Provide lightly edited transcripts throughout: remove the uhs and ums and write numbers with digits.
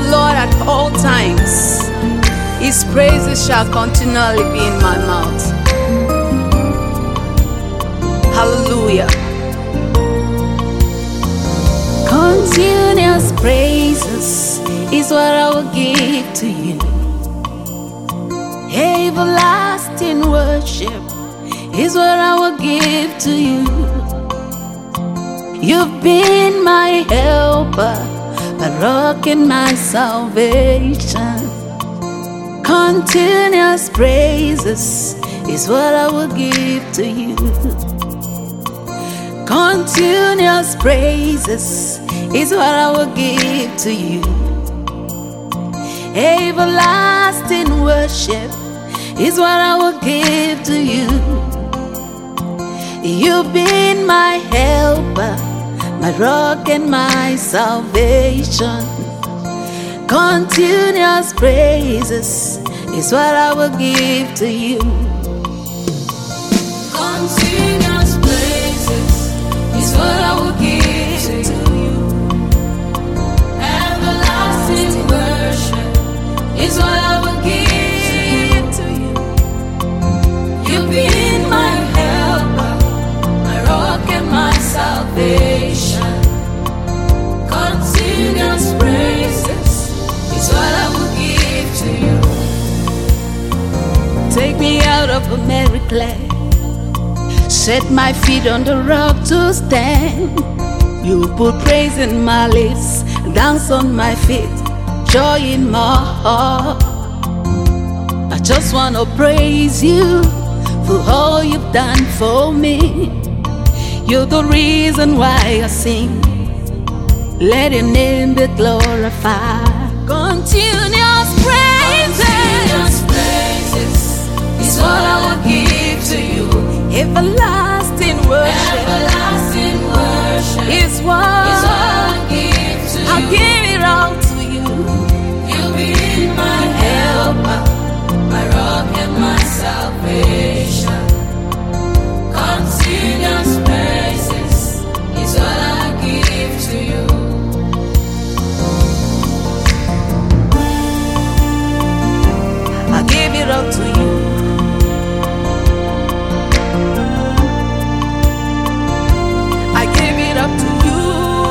Lord at all times. His praises shall continually be in my mouth. Hallelujah. Continuous praises is what I will give to you. Everlasting worship is what I will give to you. You've been my helper, my rock and my salvation. Continuous praises is what I will give to you. Continuous praises is what I will give to you. Everlasting worship is what I will give to you. You've been my helper, my rock and my salvation. Continuous praises is what I will give to you. Continuous praises is what I will give to you. Everlasting worship is what I will give to you. You've been my helper, my rock and my salvation. Continuous praises is what I will give to you. Take me out of a merry clay, set my feet on the rock to stand. You put praise in my lips, dance on my feet, joy in my heart. I just want to praise you for all you've done for me. You're the reason why I sing. Let your name be glorified. Continuous praises is what I will give to you. Everlasting worship is what I'll give to you. I'll give it all to you. You've been my helper, my rock and my salvation. Continuous praises is what I give to you. I give it all to you. I give it up to you.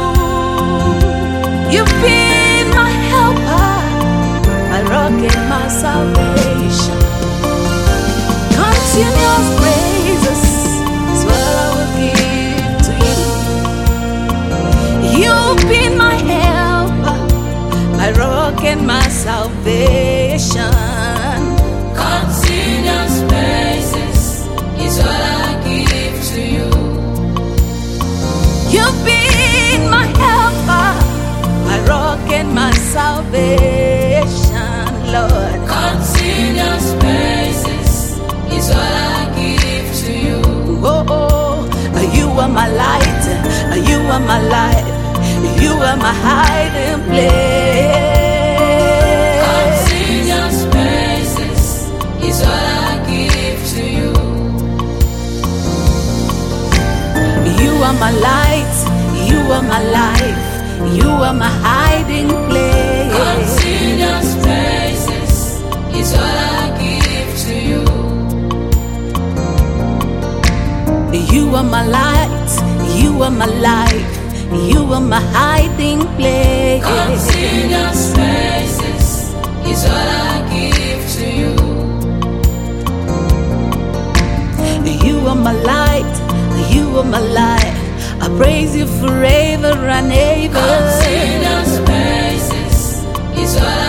You've been my helper, my rock and my salvation. Continuous praises is what I will give to you. You've been my helper, my rock and my salvation. Continuous praises is what I give to you. You've been my helper, my rock and my salvation, Lord. Continuous praises is what I give to you. Oh, oh, you are my light, you are my life, you are my hiding place. Continuous praises is what I give to you. You are my light, you are my life, you are my hiding place. Continuous praises is what I give to you. You are my light, you are my life, you are my hiding place. Continuous praises is what I give to you. You are my light, you are my life. I praise you forever and ever. Continuous praises is what I